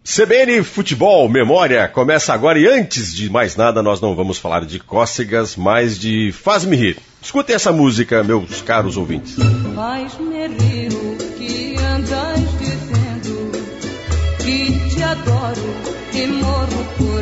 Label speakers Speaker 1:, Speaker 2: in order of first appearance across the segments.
Speaker 1: CBN Futebol Memória começa agora e antes de mais nada nós não vamos falar de cócegas, mas de Faz-me Rir. Escutem essa música, meus caros ouvintes.
Speaker 2: Faz-me rir o que andas dizendo, que te adoro e morro por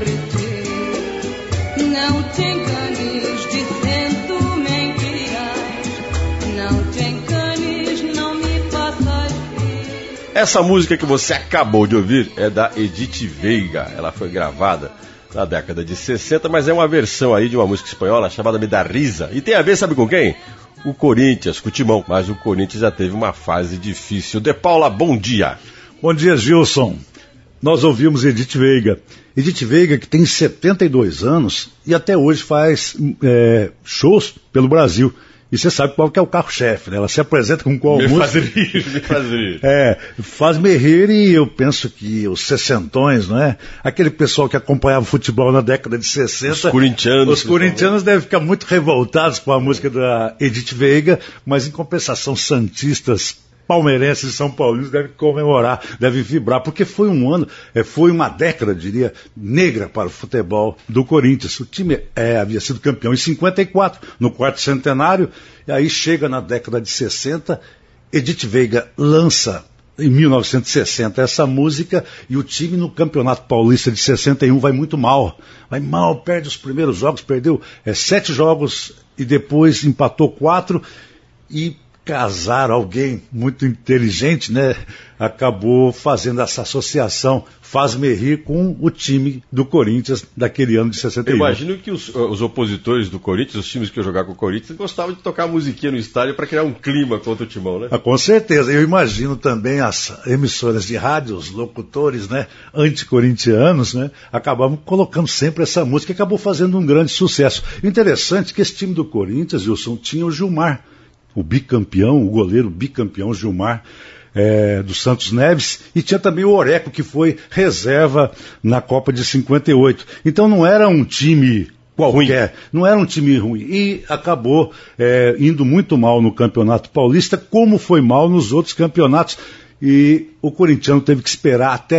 Speaker 2: ti. Não te enganes dizendo mentiras, não te enganes, não me faças rir.
Speaker 1: Essa música que você acabou de ouvir é da Edith Veiga. Ela foi gravada na década de 60, mas é uma versão aí de uma música espanhola chamada Me Dá Risa. E tem a ver, sabe com quem? O Corinthians, com o Timão. Mas o Corinthians já teve uma fase difícil. De Paula, bom dia.
Speaker 3: Bom dia, Gilson. Nós ouvimos Edith Veiga. Edith Veiga, que tem 72 anos e até hoje faz shows pelo Brasil. E você sabe qual que é o carro-chefe, né? Ela se apresenta com qual música?
Speaker 1: Me faz rir.
Speaker 3: Faz-me rir, e eu penso que os sessentões, não é? Aquele pessoal que acompanhava o futebol na década de 60. Os corintianos devem ficar muito revoltados com a música da Edith Veiga, mas em compensação, santistas, palmeirenses e São Paulinos devem comemorar, devem vibrar, porque foi um ano, foi uma década, diria, negra para o futebol do Corinthians. O time havia sido campeão em 54, no quarto centenário, e aí chega na década de 60, Edith Veiga lança em 1960 essa música, e o time no Campeonato Paulista de 61 vai muito mal. Vai mal, perde os primeiros jogos, perdeu 7 jogos e depois empatou 4 e alguém muito inteligente, né, acabou fazendo essa associação Faz-me Rir com o time do Corinthians daquele ano de 61.
Speaker 1: Eu imagino que os opositores do Corinthians, os times que iam jogar com o Corinthians, gostavam de tocar musiquinha no estádio para criar um clima contra o Timão, né?
Speaker 3: Com certeza. Eu imagino também as emissoras de rádio, os locutores, né, anticorintianos, né, acabavam colocando sempre essa música e acabou fazendo um grande sucesso. Interessante que esse time do Corinthians, Wilson, tinha o Gilmar, o bicampeão, o goleiro bicampeão Gilmar dos Santos Neves, e tinha também o Oreco, que foi reserva na Copa de 58. Então não era um time qualquer, não era um time ruim, e acabou indo muito mal no Campeonato Paulista, como foi mal nos outros campeonatos, e o corintiano teve que esperar até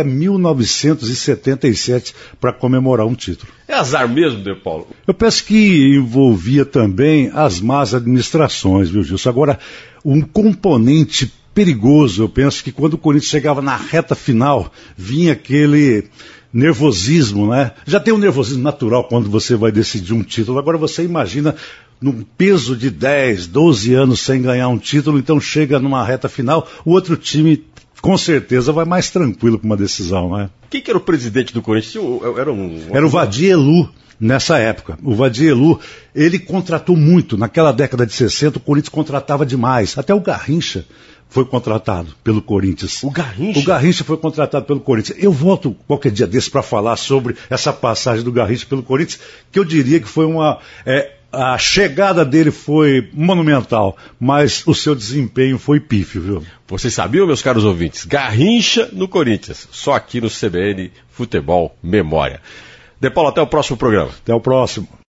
Speaker 3: 1977 para comemorar um título.
Speaker 1: É azar mesmo, De Paulo?
Speaker 3: Eu penso que envolvia também as más administrações, viu, Gilson? Agora, um componente perigoso, eu penso que quando o Corinthians chegava na reta final, vinha aquele nervosismo, né? Já tem um nervosismo natural quando você vai decidir um título. Agora você imagina num peso de 10, 12 anos sem ganhar um título, então chega numa reta final, o outro time com certeza vai mais tranquilo com uma decisão, né?
Speaker 1: Quem que era o presidente do Corinthians?
Speaker 3: Era o Vadir Elu, nessa época. O Vadir Elu, ele contratou muito. Naquela década de 60, o Corinthians contratava demais. Até o Garrincha foi contratado pelo Corinthians.
Speaker 1: O Garrincha?
Speaker 3: O Garrincha foi contratado pelo Corinthians. Eu volto qualquer dia desse para falar sobre essa passagem do Garrincha pelo Corinthians, que eu diria que foi a chegada dele foi monumental, mas o seu desempenho foi pífio, viu?
Speaker 1: Vocês sabiam, meus caros ouvintes? Garrincha no Corinthians, só aqui no CBN Futebol Memória. De Paulo, até o próximo programa.
Speaker 3: Até o próximo.